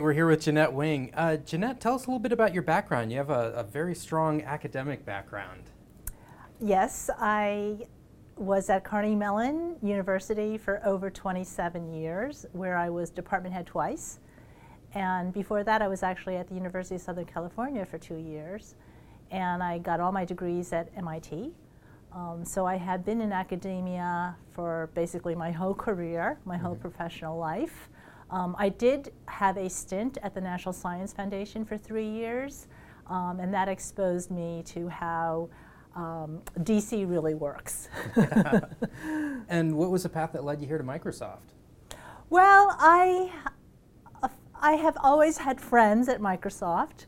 We're here with Jeanette Wing. Jeanette, tell us a little bit about your background. You have a very strong academic background. Yes, I was at Carnegie Mellon University for over 27 years, where I was department head twice. And before that, I was actually at the University of Southern California for 2 years. And I got all my degrees at MIT. So I have been in academia for basically my whole career, my whole professional life. I did have a stint at the National Science Foundation for 3 years, and that exposed me to how DC really works. And what was the path that led you here to Microsoft? Well, I have always had friends at Microsoft.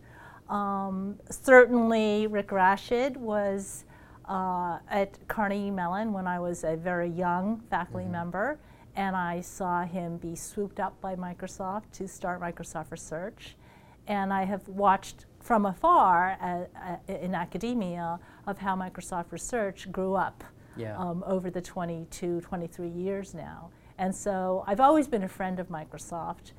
Certainly Rick Rashid was at Carnegie Mellon when I was a very young faculty member, and I saw him be swooped up by Microsoft to start Microsoft Research. And I have watched from afar in academia of how Microsoft Research grew up over the 22, 23 years now. And so I've always been a friend of Microsoft.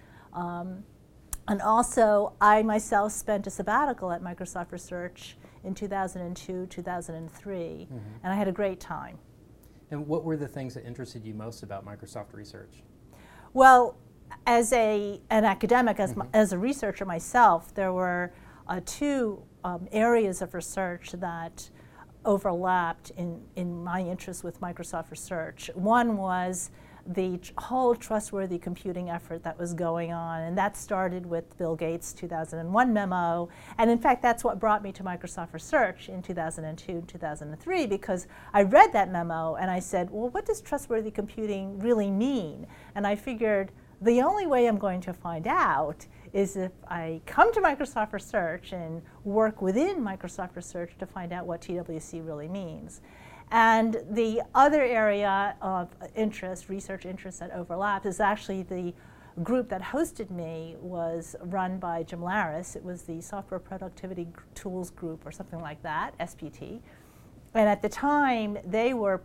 And also, I myself spent a sabbatical at Microsoft Research in 2002, 2003, and I had a great time. And what were the things that interested you most about Microsoft Research? Well, as an academic, as a researcher myself, there were two areas of research that overlapped in my interest with Microsoft Research. One was the whole trustworthy computing effort that was going on, and that started with Bill Gates' 2001 memo, and in fact that's what brought me to Microsoft Research in 2002 and 2003, because I read that memo and I said, well, what does trustworthy computing really mean? And I figured the only way I'm going to find out is if I come to Microsoft Research and work within Microsoft Research to find out what TWC really means. And the other area of interest, research interest that overlaps, is actually the group that hosted me was run by Jim Larris. It was the Software Productivity Tools Group or something like that, SPT. And at the time, they were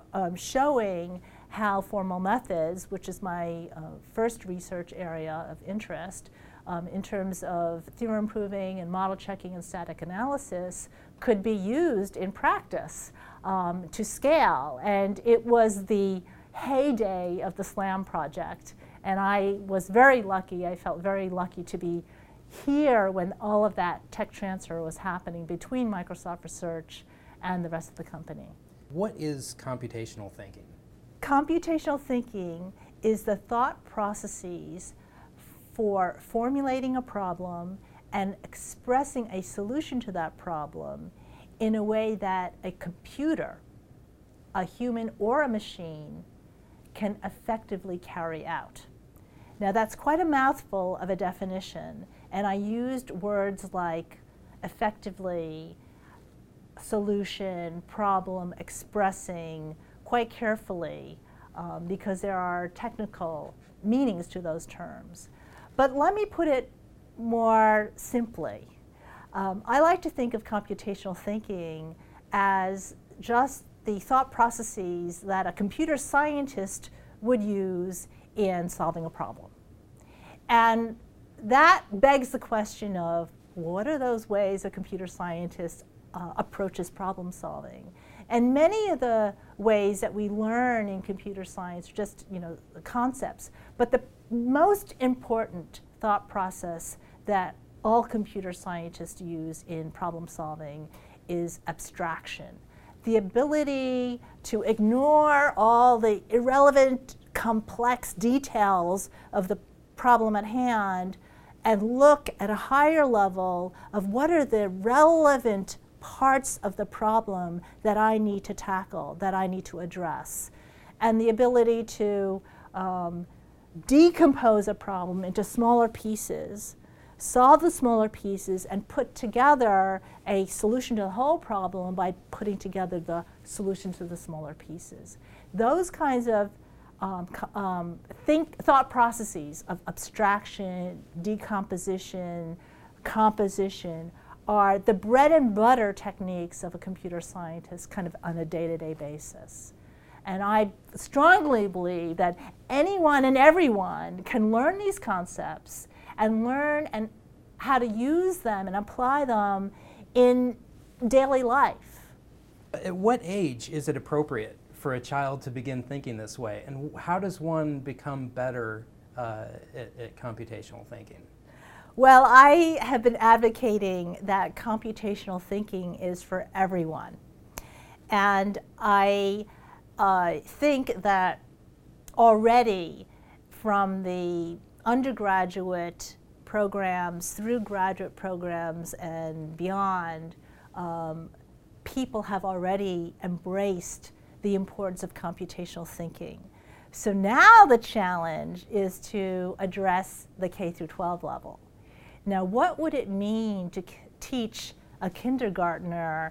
showing how formal methods, which is my first research area of interest, in terms of theorem proving and model checking and static analysis, could be used in practice to scale. And it was the heyday of the SLAM project. And I was very lucky, I felt very lucky to be here when all of that tech transfer was happening between Microsoft Research and the rest of the company. What is computational thinking? Computational thinking is the thought processes for formulating a problem and expressing a solution to that problem in a way that a computer, a human or a machine, can effectively carry out. Now that's quite a mouthful of a definition, and I used words like effectively, solution, problem, expressing quite carefully because there are technical meanings to those terms. But let me put it more simply. I like to think of computational thinking as just the thought processes that a computer scientist would use in solving a problem. And that begs the question of, what are those ways a computer scientist approaches problem solving? And many of the ways that we learn in computer science are just, concepts. But the most important thought process that all computer scientists use in problem solving is abstraction. The ability to ignore all the irrelevant, complex details of the problem at hand and look at a higher level of what are the relevant parts of the problem that I need to tackle, that I need to address. And the ability to decompose a problem into smaller pieces, solve the smaller pieces, and put together a solution to the whole problem by putting together the solution to the smaller pieces. Those kinds of thought processes of abstraction, decomposition, composition are the bread and butter techniques of a computer scientist kind of on a day-to-day basis. And I strongly believe that anyone and everyone can learn these concepts and learn and how to use them and apply them in daily life. At what age is it appropriate for a child to begin thinking this way, and how does one become better at computational thinking? Well, I have been advocating that computational thinking is for everyone. And I think that already from the undergraduate programs through graduate programs and beyond, people have already embraced the importance of computational thinking. So now the challenge is to address the K through 12 level. Now, what would it mean to teach a kindergartner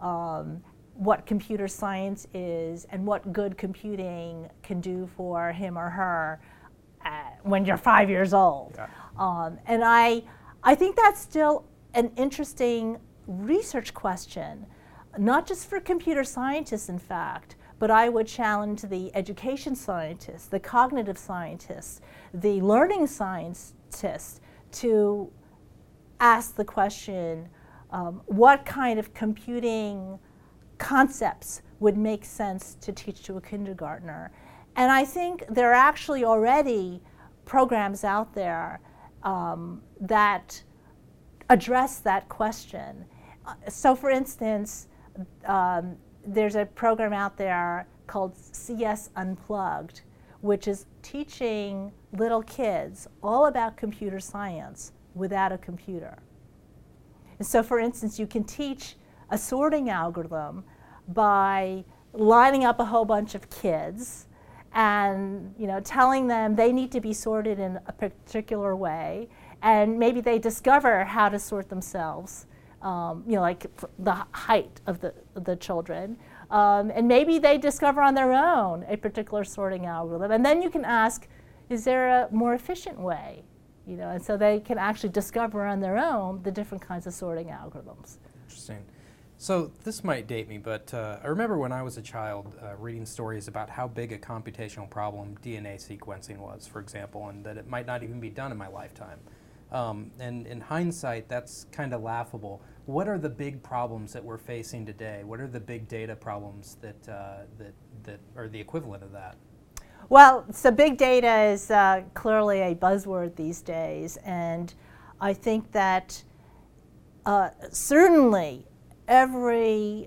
what computer science is and what good computing can do for him or her when you're 5 years old? Yeah. And I think that's still an interesting research question, not just for computer scientists, in fact, but I would challenge the education scientists, the cognitive scientists, the learning scientists to ask the question, what kind of computing concepts would make sense to teach to a kindergartner? And I think there are actually already programs out there that address that question. So for instance, there's a program out there called CS Unplugged, which is teaching little kids all about computer science without a computer. And so for instance, you can teach a sorting algorithm by lining up a whole bunch of kids and telling them they need to be sorted in a particular way, and maybe they discover how to sort themselves, like the height of the children, and maybe they discover on their own a particular sorting algorithm, and then you can ask, is there a more efficient way? And so they can actually discover on their own the different kinds of sorting algorithms. Interesting. So this might date me, but I remember when I was a child reading stories about how big a computational problem DNA sequencing was, for example, and that it might not even be done in my lifetime. And in hindsight, that's kind of laughable. What are the big problems that we're facing today? What are the big data problems that are the equivalent of that? Well, so big data is clearly a buzzword these days, and I think that certainly every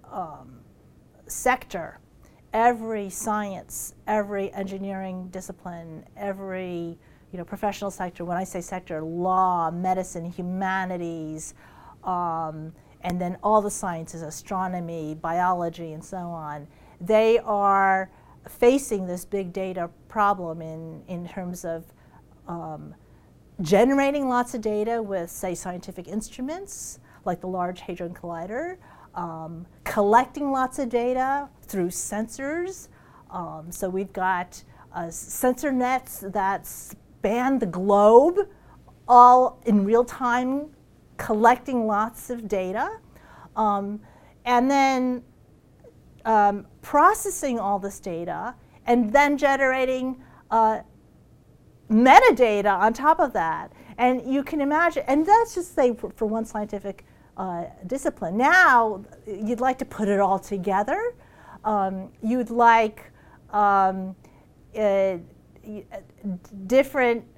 sector, every science, every engineering discipline, every professional sector, when I say sector, law, medicine, humanities, and then all the sciences, astronomy, biology, and so on, they are facing this big data problem in terms of generating lots of data with, say, scientific instruments like the Large Hadron Collider, collecting lots of data through sensors. So we've got sensor nets that span the globe, all in real time, collecting lots of data, and then processing all this data and then generating metadata on top of that. And you can imagine, and that's just say for one scientific discipline. Now you'd like to put it all together. You'd like different,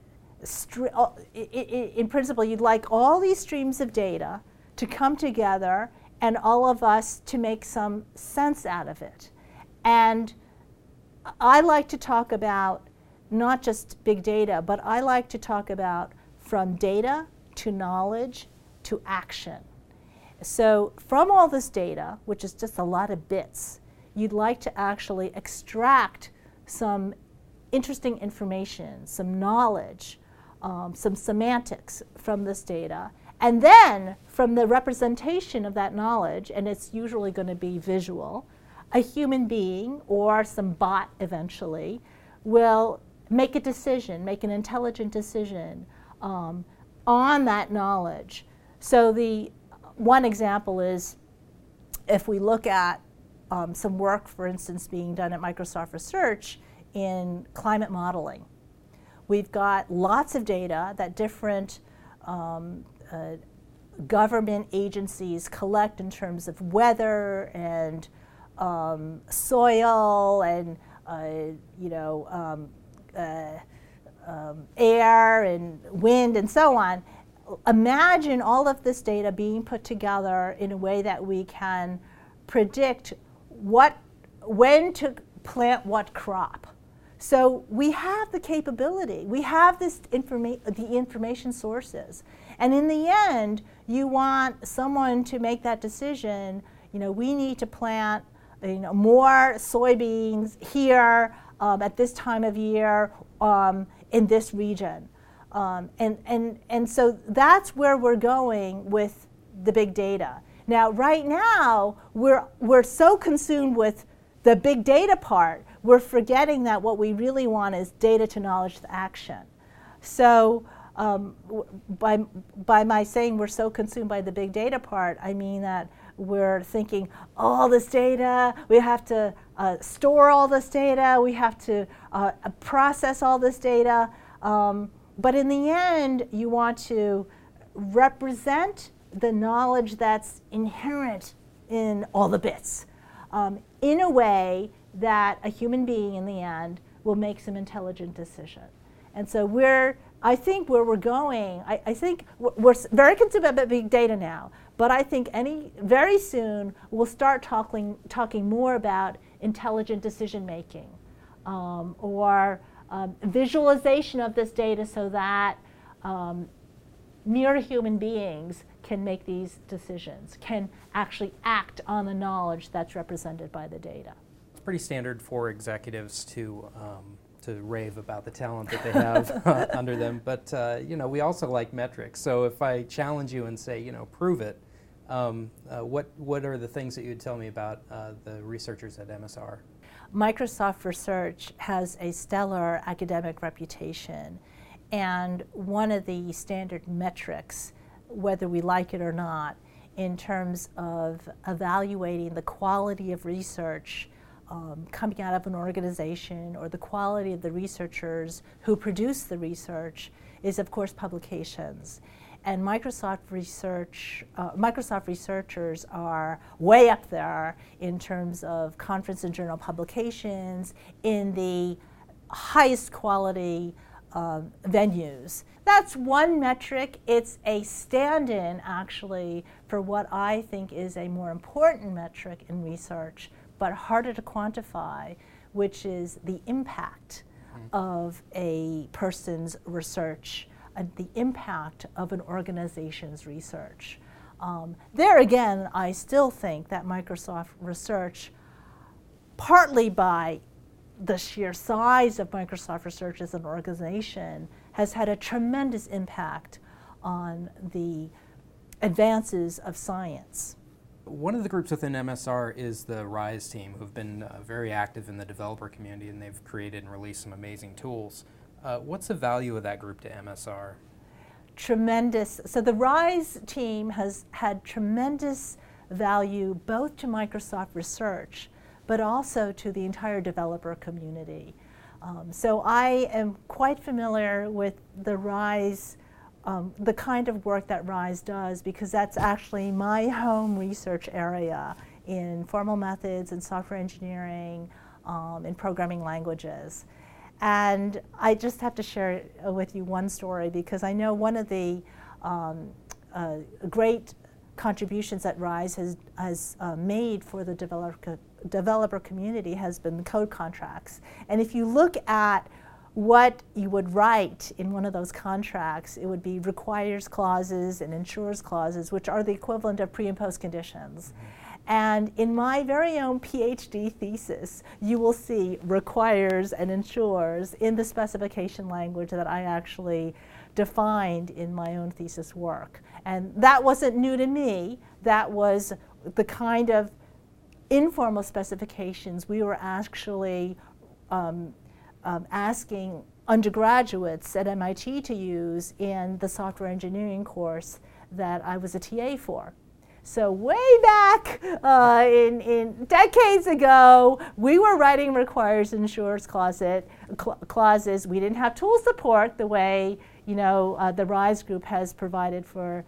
in principle, you'd like all these streams of data to come together and all of us to make some sense out of it. And I like to talk about not just big data, but I like to talk about from data to knowledge to action. So from all this data, which is just a lot of bits, you'd like to actually extract some interesting information, some knowledge, some semantics from this data. And then from the representation of that knowledge, and it's usually going to be visual, a human being or some bot eventually will make a decision, make an intelligent decision on that knowledge. So the one example is if we look at some work, for instance, being done at Microsoft Research in climate modeling. we've got lots of data that different government agencies collect in terms of weather and soil and air and wind and so on. Imagine all of this data being put together in a way that we can predict when to plant what crop. So we have the capability, we have the information sources, and in the end, you want someone to make that decision. We need to plant more soybeans here at this time of year in this region. And so that's where we're going with the big data. Now, right now, we're so consumed with the big data part, we're forgetting that what we really want is data to knowledge to action. So by my saying we're so consumed by the big data part, I mean that we're thinking all this data, we have to store all this data, we have to process all this data. But in the end, you want to represent the knowledge that's inherent in all the bits in a way that a human being in the end will make some intelligent decision. And so I think where we're going, I think we're very concerned about big data now, but I think very soon we'll start talking more about intelligent decision making or visualization of this data so that mere human beings can make these decisions, can actually act on the knowledge that's represented by the data. It's pretty standard for executives to rave about the talent that they have under them, but we also like metrics. So if I challenge you and say, prove it, what are the things that you would tell me about the researchers at MSR? Microsoft Research has a stellar academic reputation, and one of the standard metrics, whether we like it or not, in terms of evaluating the quality of research coming out of an organization or the quality of the researchers who produce the research is, of course, publications. And Microsoft researchers are way up there in terms of conference and journal publications in the highest quality venues. That's one metric. It's a stand-in, actually, for what I think is a more important metric in research, but harder to quantify, which is the impact of a person's research, the impact of an organization's research. There again, I still think that Microsoft Research, partly by the sheer size of Microsoft Research as an organization, has had a tremendous impact on the advances of science. One of the groups within MSR is the RISE team, who've been very active in the developer community, and they've created and released some amazing tools. What's the value of that group to MSR? Tremendous. So the RISE team has had tremendous value both to Microsoft Research, but also to the entire developer community. So I am quite familiar with the RISE, the kind of work that RISE does, because that's actually my home research area in formal methods and software engineering, in programming languages. And I just have to share with you one story, because I know one of the great contributions that RISE has made for the developer community has been the code contracts. And if you look at what you would write in one of those contracts, it would be requires clauses and ensures clauses, which are the equivalent of pre and post conditions. And in my very own PhD thesis, you will see requires and ensures in the specification language that I actually defined in my own thesis work. And that wasn't new to me. That was the kind of informal specifications we were actually asking undergraduates at MIT to use in the software engineering course that I was a TA for. So way back in decades ago, we were writing requires insurance clauses. We didn't have tool support the way the RISE group has provided for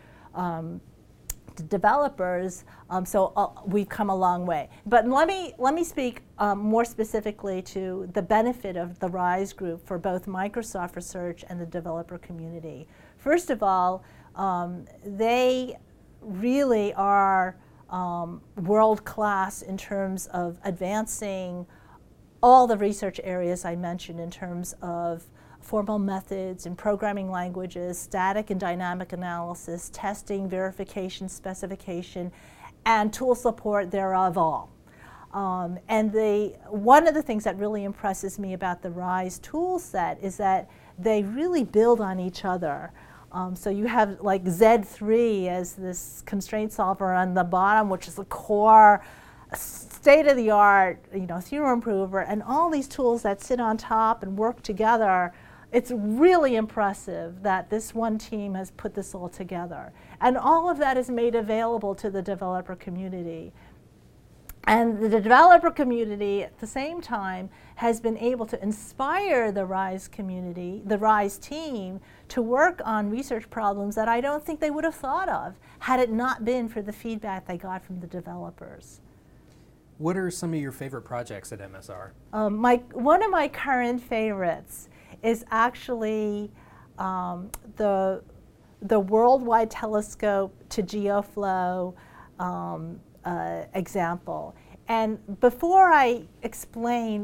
developers. So we've come a long way. But let me speak more specifically to the benefit of the RISE group for both Microsoft Research and the developer community. First of all, they really are world-class in terms of advancing all the research areas I mentioned in terms of formal methods and programming languages, static and dynamic analysis, testing, verification, specification, and tool support thereof all. And one of the things that really impresses me about the RISE tool set is that they really build on each other. So you have like Z3 as this constraint solver on the bottom, which is the core, state-of-the-art, theorem improver, and all these tools that sit on top and work together. It's really impressive that this one team has put this all together. And all of that is made available to the developer community. And the developer community, at the same time, has been able to inspire the RISE community, the RISE team, to work on research problems that I don't think they would have thought of had it not been for the feedback they got from the developers. What are some of your favorite projects at MSR? One of my current favorites is actually the Worldwide Telescope to GeoFlow example. And before I explain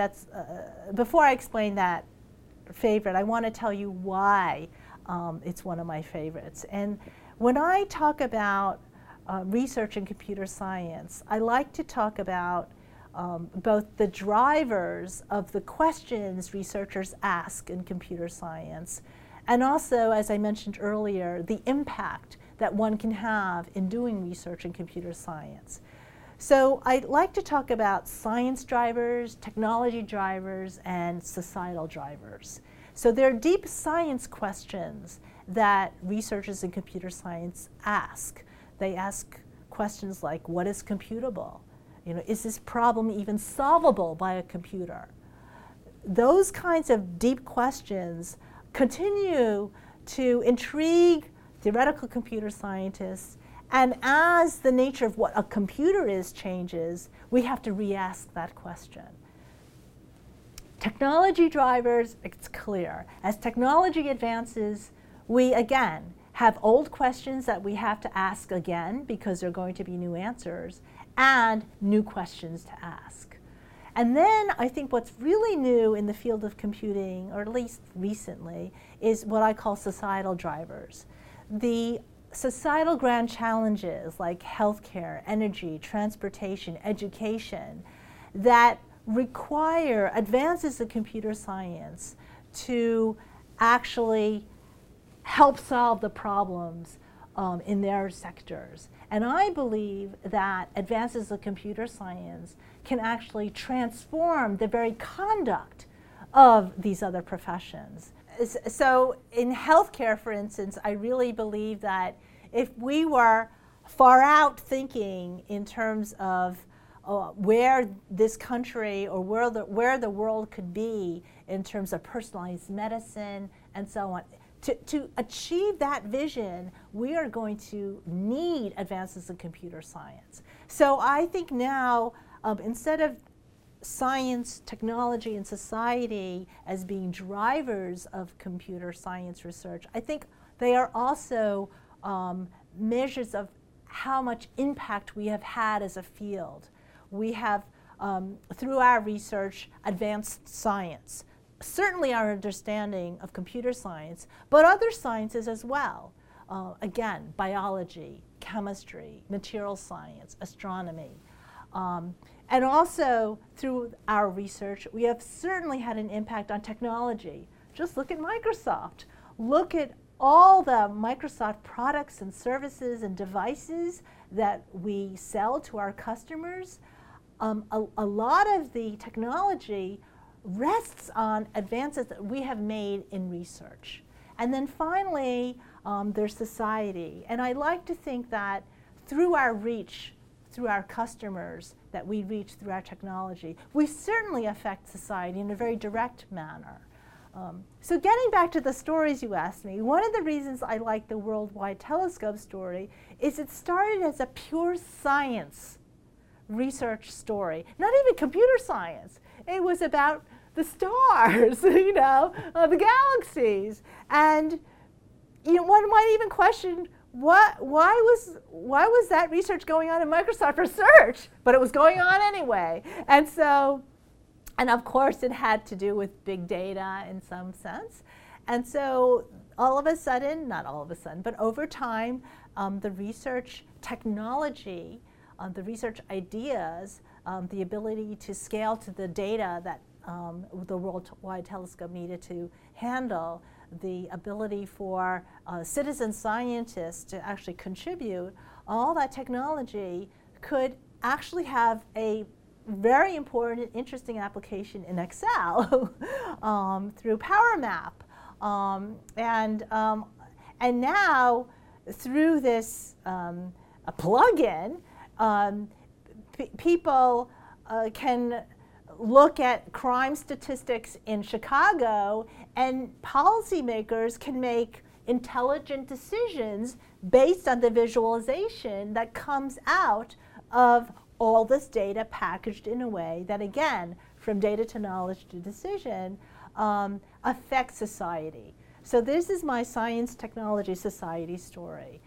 that favorite, I want to tell you why it's one of my favorites. And when I talk about research in computer science, I like to talk about both the drivers of the questions researchers ask in computer science, and also, as I mentioned earlier, the impact that one can have in doing research in computer science. So I'd like to talk about science drivers, technology drivers, and societal drivers. So there are deep science questions that researchers in computer science ask. They ask questions like, what is computable? Is this problem even solvable by a computer? Those kinds of deep questions continue to intrigue theoretical computer scientists, and as the nature of what a computer is changes, we have to re-ask that question. Technology drivers, it's clear. As technology advances, we again have old questions that we have to ask again because there are going to be new answers, and new questions to ask. And then I think what's really new in the field of computing, or at least recently, is what I call societal drivers. The societal grand challenges like healthcare, energy, transportation, education that require advances in computer science to actually help solve the problems in their sectors. And I believe that advances in computer science can actually transform the very conduct of these other professions. So in healthcare, for instance, I really believe that if we were far out thinking in terms of where this country or where the world could be in terms of personalized medicine and so on, to achieve that vision, we are going to need advances in computer science. So I think now, instead of science, technology, and society as being drivers of computer science research, I think they are also measures of how much impact we have had as a field. We have, through our research, advanced science. Certainly our understanding of computer science, but other sciences as well. Again, biology, chemistry, material science, astronomy. And also, through our research, we have certainly had an impact on technology. Just look at Microsoft. Look at all the Microsoft products and services and devices that we sell to our customers. A lot of the technology rests on advances that we have made in research. And then finally, there's society. And I like to think that through our reach, through our customers that we reach through our technology, we certainly affect society in a very direct manner. So getting back to the stories you asked me, one of the reasons I like the Worldwide Telescope story is it started as a pure science research story, not even computer science. It was about the stars, you know, the galaxies. And one might even question, why was that research going on in Microsoft Research? But it was going on anyway. And of course, it had to do with big data in some sense. And so all of a sudden, not all of a sudden, but over time, the research technology, the research ideas, the ability to scale to the data that the Worldwide Telescope needed to handle, the ability for citizen scientists to actually contribute, all that technology could actually have a very important, interesting application in Excel through PowerMap. And now, through this a plugin, people can look at crime statistics in Chicago, and policymakers can make intelligent decisions based on the visualization that comes out of all this data packaged in a way that, again, from data to knowledge to decision, affects society. So this is my science, technology, society story.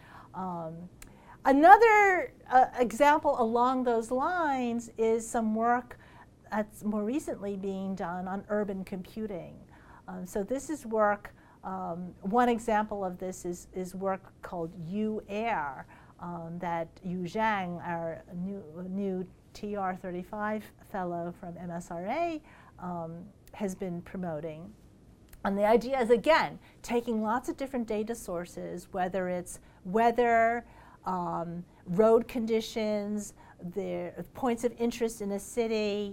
Another example along those lines is some work that's more recently being done on urban computing. So this is work, one example of this is work called U-Air, that Yu Zhang, our new TR35 fellow from MSRA, has been promoting. And the idea is, again, taking lots of different data sources, whether it's weather, road conditions, the points of interest in a city,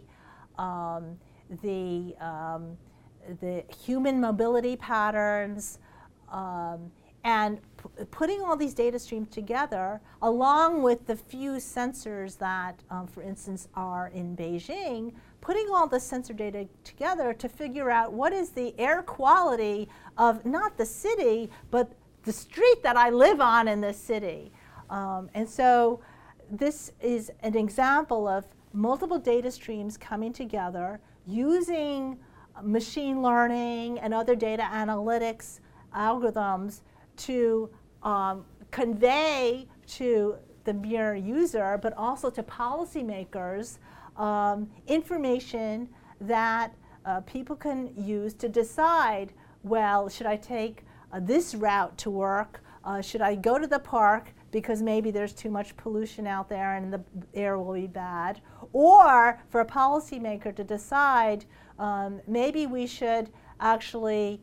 the human mobility patterns, and putting all these data streams together, along with the few sensors that, for instance, are in Beijing, putting all the sensor data together to figure out what is the air quality of not the city, but the street that I live on in this city. And so this is an example of multiple data streams coming together using machine learning and other data analytics algorithms to convey to the mere user, but also to policymakers, information that people can use to decide, well, should I take this route to work? Should I go to the park because maybe there's too much pollution out there and the air will be bad? Or for a policymaker to decide, maybe we should actually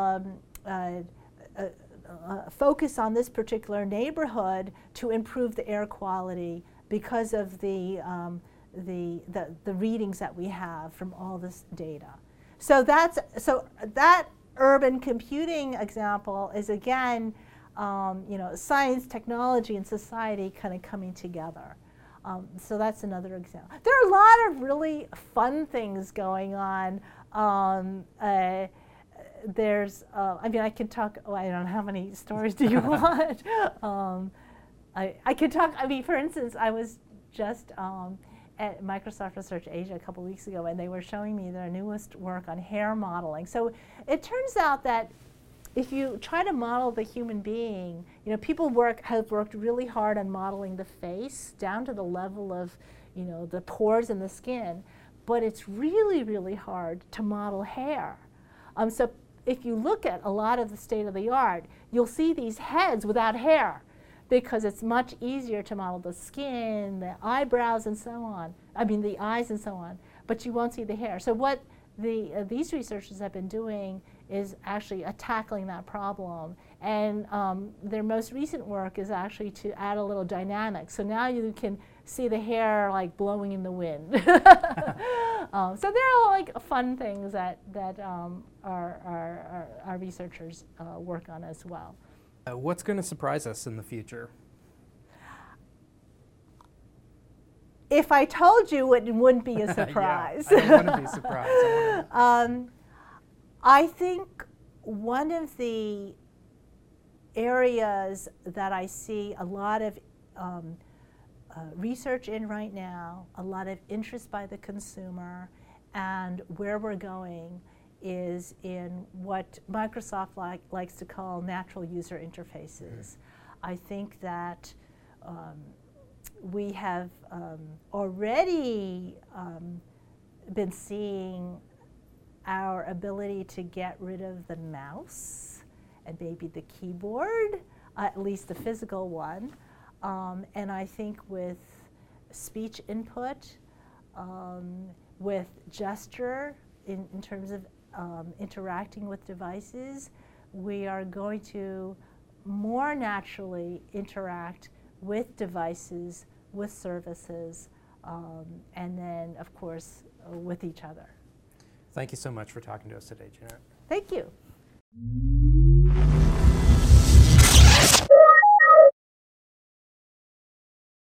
focus on this particular neighborhood to improve the air quality because of the readings that we have from all this data. So that urban computing example is, again, science, technology, and society kind of coming together. So that's another example. There are a lot of really fun things going on. There's, I can talk, I don't know, how many stories do you want? I could talk, for instance, I was just at Microsoft Research Asia a couple weeks ago, and they were showing me their newest work on hair modeling. So it turns out that if you try to model the human being, people have worked really hard on modeling the face down to the level of, the pores in the skin, but it's really, really hard to model hair. So if you look at a lot of the state of the art, you'll see these heads without hair because it's much easier to model the skin, the eyebrows, and so on. The eyes and so on, but you won't see the hair. So what these researchers have been doing is actually tackling that problem. And their most recent work is actually to add a little dynamic. So now you can see the hair like blowing in the wind. So there are like fun things that our researchers work on as well. What's going to surprise us in the future? if I told you, it wouldn't be a surprise. Yeah, I don't want to be surprised. I think one of the areas that I see a lot of research in right now, a lot of interest by the consumer, and where we're going is in what Microsoft likes to call natural user interfaces. I think that we have already been seeing our ability to get rid of the mouse and maybe the keyboard, at least the physical one. And I think with speech input, with gesture in terms of interacting with devices, we are going to more naturally interact with devices, with services, and then, of course, with each other. Thank you so much for talking to us today, Jeanette. Thank you.